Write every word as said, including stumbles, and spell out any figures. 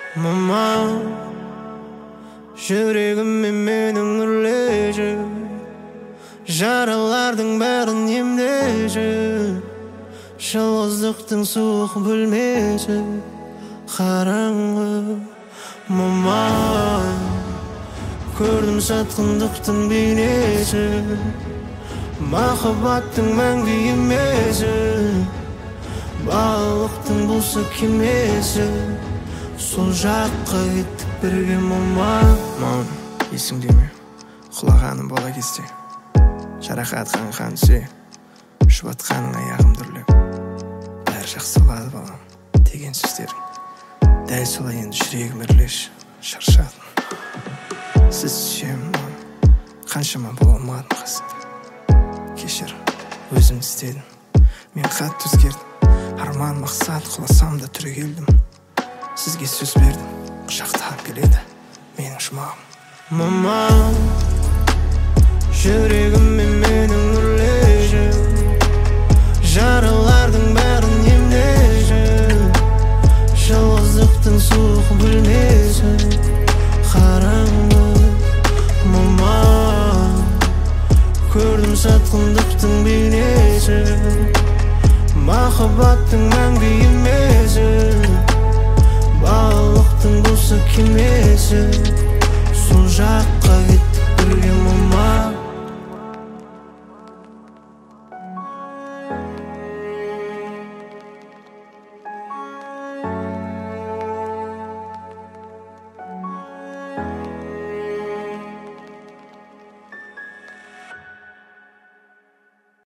Mama, жүрегіме менің үрлежі, жаралардың бәрін емдежі, жалғыздықтың суық бөлмесі қараңғы. Мама, көрдім сатқындықтың бейнесі, махаббаттың мәңгі емесі, балықтың болса кемесі, сол жаққа кеттік бірге. Мама, мам, есіңде ме? Құлағаным бала кезде, жарақат қанған түсе, жұбатқаның аяғым дүрлеп, бәрі жақсы болады балам деген сөздерің. Дәл солай енді жүрегім үрлеш, шаршадым. Сіз сүйемін, мам, қаншама бола алмадым қасында. Кешір, өзім істедім, мен қатты өзгердім, арман мақсат құласам да түрегелдім. Сізге сөз бердім, құшақтап келеді менің жұмағым. Мама, жүрегіме менің үрлежі, жаралардың бәрін емдежі, жалғыздықтың суық бөлмесі қараңғы. Мама, көрдім сатқындықтың бейнесі, махаббаттың мәңгі емесі,